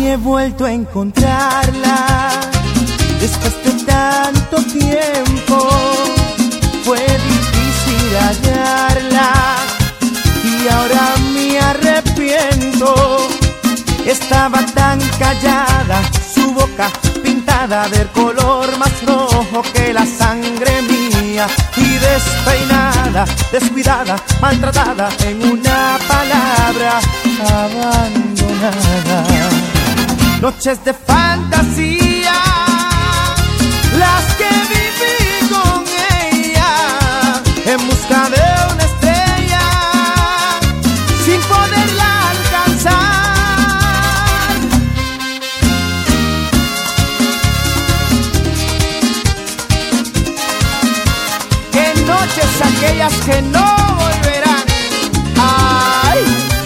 he vuelto a encontrarla después de tanto tiempo. Fue difícil hallarla y ahora me arrepiento. Estaba tan callada, su boca pintada del color más rojo que la sangre mía, y despeinada, descuidada, maltratada, en una palabra, abandonada. Noches de fantasía, las que viví con ella, en busca de una estrella, sin poderla alcanzar. En noches aquellas que no volverán. Ay.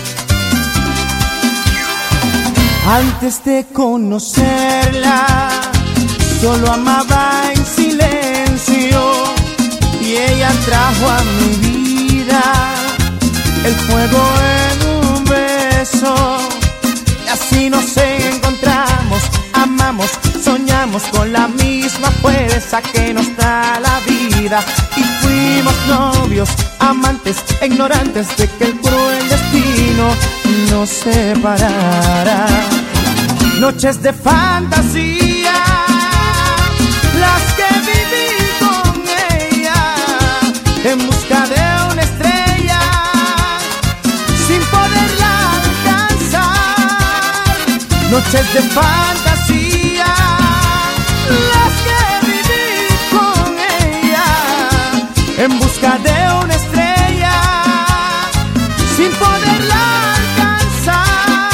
Antes de conocerla, solo amaba en silencio, y ella trajo a mi vida el fuego en un beso. Y así nos encontramos, amamos, soñamos con la misma fuerza que nos da la vida. Y fuimos novios, amantes, ignorantes de que el cruel destino nos separara. Noches de fantasía, las que viví con ella, en busca de una estrella, sin poderla alcanzar. Noches de fantasía, las que viví con ella, en busca de una estrella, sin poderla alcanzar.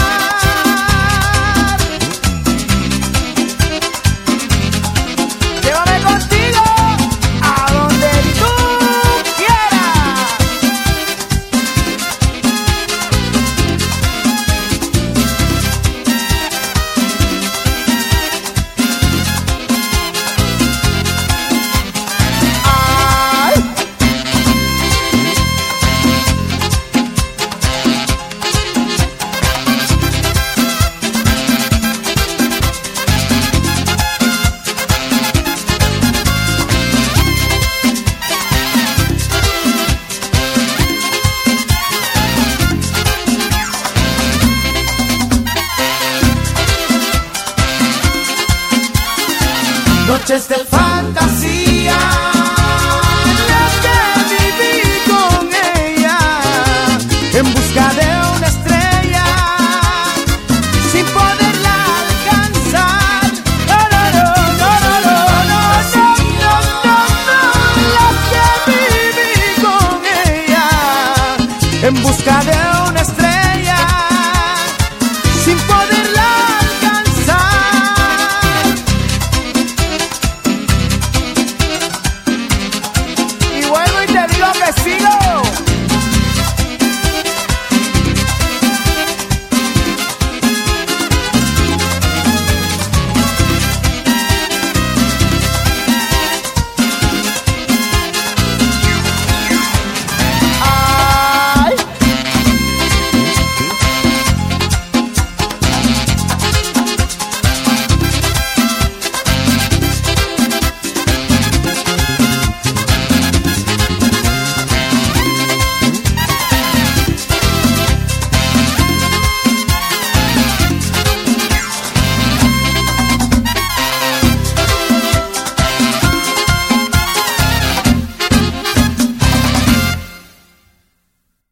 Llévame contigo a donde tú quieras. Ay. Noches de fantasía.